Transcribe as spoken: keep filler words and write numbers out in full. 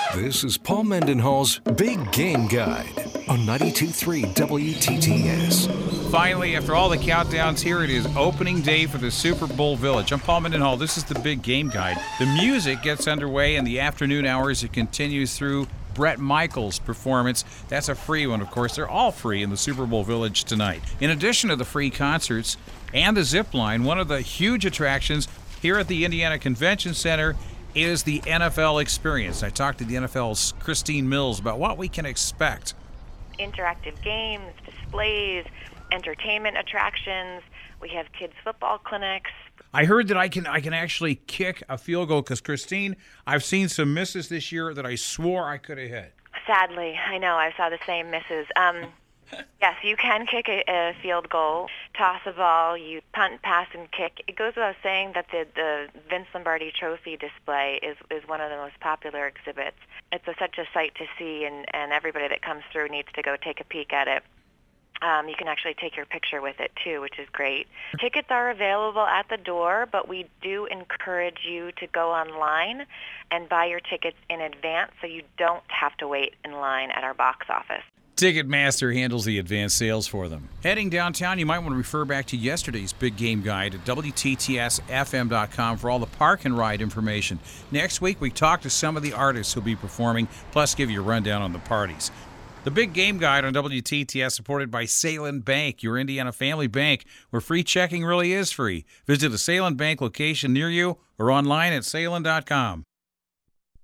This is Paul Mendenhall's Big Game Guide on ninety-two point three W T T S. Finally, after all the countdowns, here it is, opening day for the Super Bowl Village. I'm Paul Mendenhall. This is the Big Game Guide. The music gets underway in the afternoon hours. It continues through Bret Michaels' performance. That's a free one, of course. They're all free in the Super Bowl Village tonight. In addition to the free concerts and the zip line, one of the huge attractions here at the Indiana Convention Center is the N F L experience. I talked to the N F L's Christine Mills about what we can expect. Interactive games, displays, entertainment attractions. We have kids' football clinics. I heard that I can I can actually kick a field goal because, Christine, I've seen some misses this year that I swore I could have hit. Sadly, I know. I saw the same misses. Um, yes, you can kick a, a field goal, toss a ball, you punt, pass, and kick. It goes without saying that the, the Vince Lombardi Trophy display is, is one of the most popular exhibits. It's a, such a sight to see, and, and everybody that comes through needs to go take a peek at it. Um, you can actually take your picture with it, too, which is great. Tickets are available at the door, but we do encourage you to go online and buy your tickets in advance so you don't have to wait in line at our box office. Ticketmaster handles the advanced sales for them. Heading downtown, you might want to refer back to yesterday's Big Game Guide at W T T S F M dot com for all the park and ride information. Next week, we talk to some of the artists who'll be performing, plus give you a rundown on the parties. The Big Game Guide on W T T S, supported by Salin Bank, your Indiana family bank, where free checking really is free. Visit a Salin Bank location near you or online at salin dot com.